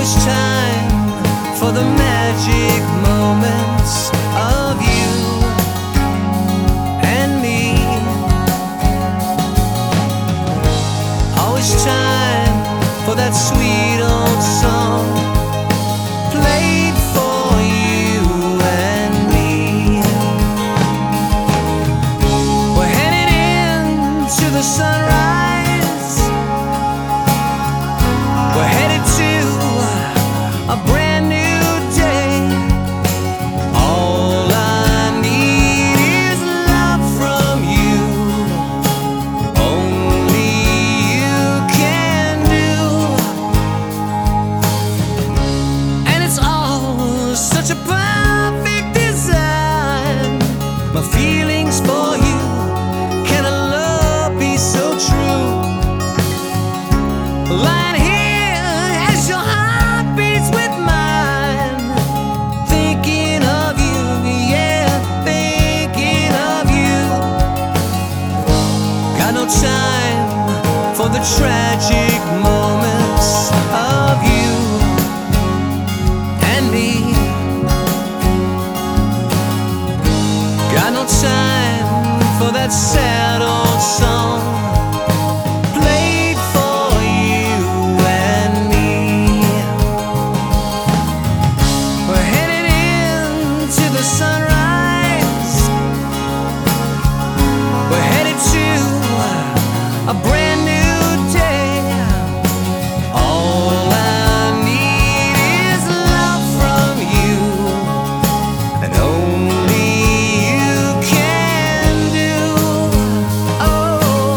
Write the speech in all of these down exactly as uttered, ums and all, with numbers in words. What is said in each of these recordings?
Always time for the magic moments of you and me. Always time for that sweet old song played for you and me. We're headed into the sunrise. We're headed to a brand new day. All I need is love from you. Only you can do. And it's all such a perfect design. My feelings for you, can a love be so true? Lying here as your heart beats with mine, thinking of you, yeah, thinking of you. Got no time for the tragic moments of you and me. Got no time for that sad old song played for you and me. We're headed into the sunrise. We're headed to a brand new day. All I need is love from you, and only you can do. Oh.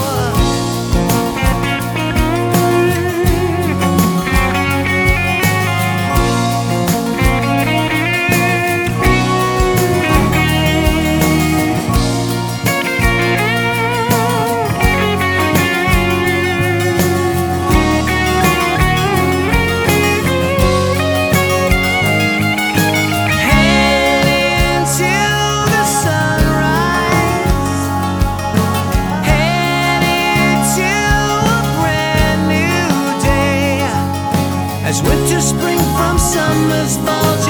Head into the sunrise. Head into a brand new day. As winter, spring from summer's fall